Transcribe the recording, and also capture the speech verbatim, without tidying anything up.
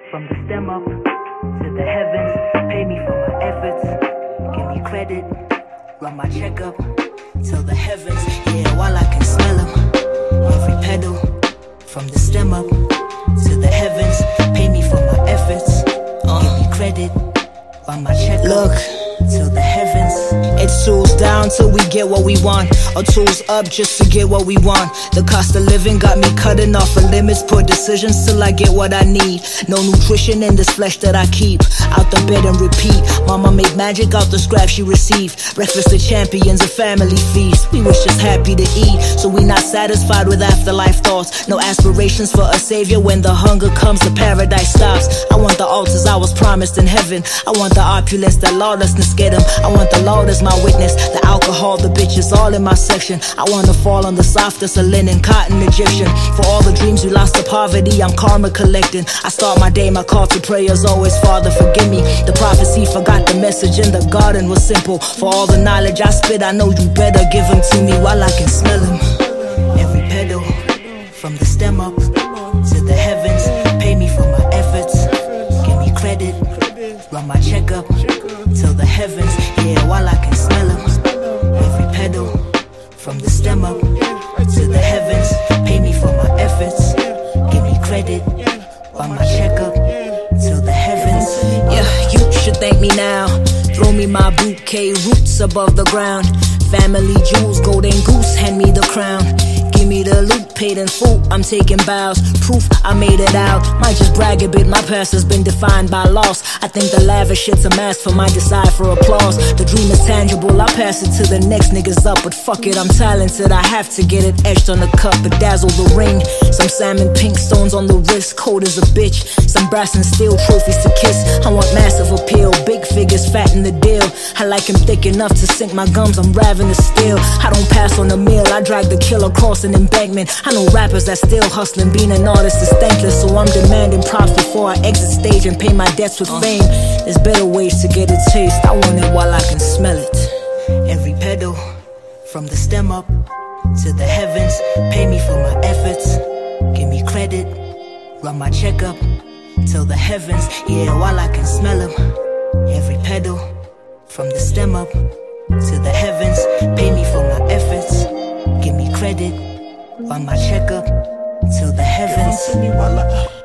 From the stem up to the heavens, pay me for my efforts, give me credit, run my checkup till the heavens, yeah, while I can smell them. Every pedal, from the stem up to the heavens, pay me for my efforts, uh, give me credit, run my checkup. Look. Till the heavens. It's tools down till we get what we want, or tools up just to get what we want. The cost of living got me cutting off of limits, poor decisions till I get what I need. No nutrition in this flesh that I keep. Out the bed and repeat. Mama made magic out the scraps she received. Breakfast of champions, a family feast. We was just happy to eat, so we not satisfied with afterlife thoughts. No aspirations for a savior. When the hunger comes, the paradise stops. I want the altars I was promised in heaven. I want the opulence that lawlessness get them. I want the Lord as my witness, the alcohol, the bitches, all in my section. I wanna fall on the softest of linen, cotton Egyptian. For all the dreams we lost to poverty, I'm karma collecting. I start my day, my call to prayers always, Father, forgive me. The prophecy forgot the message in the garden was simple. For all the knowledge I spit, I know you better give them to me while I can smell them. Every pedal, from the stem up to the heavens, pay me for my efforts, give me credit, run my checkup till the heavens, yeah, while I can smell them. Every pedal, from the stem up to the heavens, pay me for my efforts, give me credit, run my checkup till the heavens. Yeah, you should thank me now. Throw me my bouquet, roots above the ground. Family jewels, golden goose, hand me the crown. Give me the loot, paid in full, I'm taking bows. Proof I made it out, might just brag a bit. My past has been defined by loss. I think the lavish shit's a mask for my desire for applause. The dream is tangible, I pass it to the next niggas up. But fuck it, I'm talented, I have to get it etched on the cup. Bedazzle the ring, some salmon pink stones on the wrist. Cold as a bitch, some brass and steel trophies to kiss. I want massive appeal, big figures, fat in the deal. I like him thick enough to sink my gums, I'm ravenous still. I don't pass on the meal, I drag the kill across an embankment. I know rappers that still hustling, being an artist is thankless. So I'm demanding props before I exit stage and pay my debts with fame. There's better ways to get a taste, I want it while I can smell it. Every pedal, from the stem up to the heavens, pay me for my efforts, give me credit, run my checkup till the heavens, yeah, while I can smell them. Every pedal, from the stem up to the heavens, pay me for my efforts, give me credit, run my checkup till the heavens.